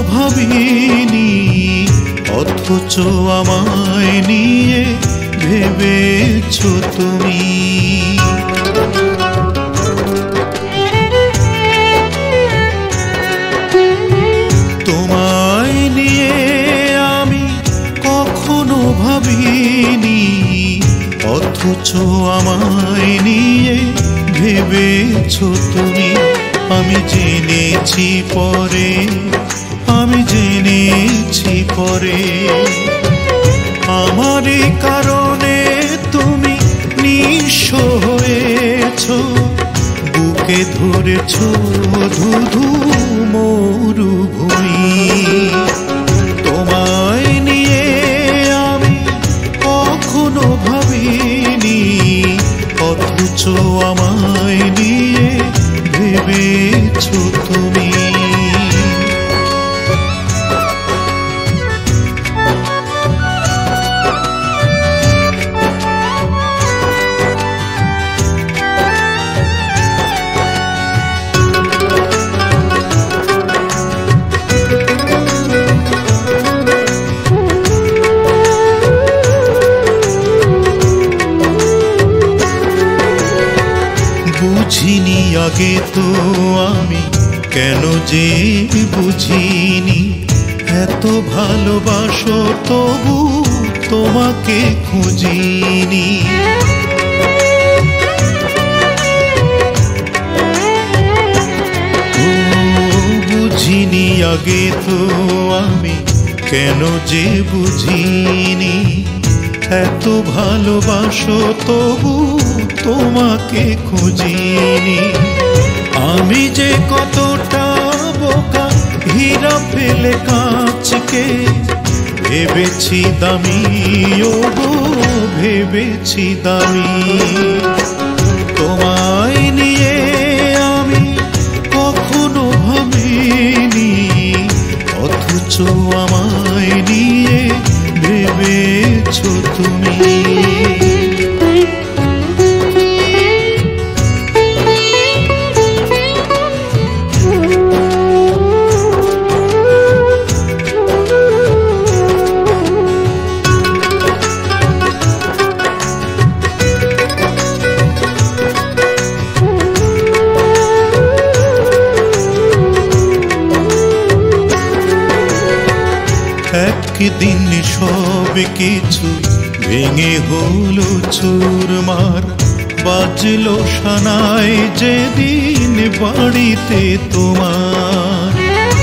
ভাবিনি, অথচ আমায় নিয়ে ভেবেছো তুমি। তোমায় নিয়ে আমি কখনো ভাবিনি, অথচ আমায় নিয়ে ভেবেছো তুমি। আমি জেনেছি পরে, আমি জেনেছি পরে, আমারই কারণে তুমি নিঃস্ব হয়েছো, বুকে ধরেছো ধুধু মরুভূমি। তোমায় নিয়ে আমি কখনো ভাবিনি, অথচ আমায় নিয়ে ভেবেছো তুমি। বুঝিনি আগে তো আমি, কেন যে বুঝিনি, এত ভালোবাসো তবু তোমাকে খুঁজিনি। বুঝিনি আগে তো আমি, কেন যে বুঝিনি, এত ভালোবাসো তবু তোমাকে খুঁজিনি। আমি যে কতটা বোকা, হীরা ফেলে কাঁচকে ভেবেছি দামি, ও গো ভেবেছি দামি। তোমায় নিয়ে আমি কখনো ভাবিনি, অথচ আমায় নিয়ে ভেবেছো তুমি। একদিন সব কিছু ভেঙে হলো চুরমার, বাজলো সানাই যেদিন বাড়িতে তোমার।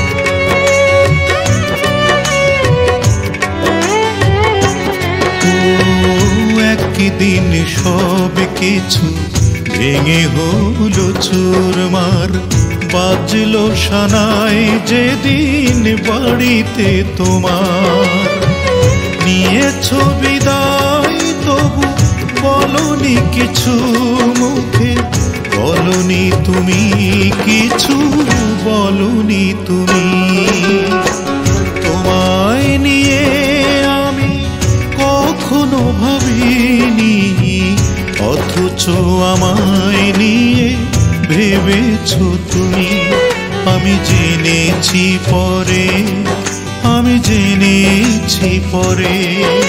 একদিন সব কিছু ভেঙে হলো চুরমার, বাজলো সানাই যেদিন বাড়িতে তোমার। নিয়েছো বিদায় তবু বলনি কিছু মুখে, বলনি তুমি কিছু, বলনি তুমি। তোমায় নিয়ে আমি কখনো ভাবিনি, অথচ আমায় নিয়ে ভেবেছো তুমি। আমি জেনেছি পরে, আমি জেনেছি পরে,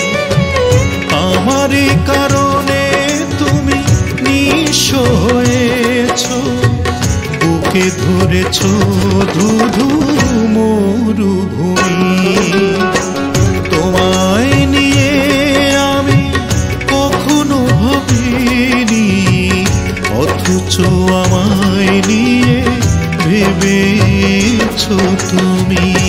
আমারই কারণে তুমি নিঃস্ব হয়েছো, বুকে ধরেছো ধুধু মরুভূমি। তোমায় নিয়ে আমি কখনো ভাবিনি, অথচ আমায় নিয়ে ভেবেছো তুমি।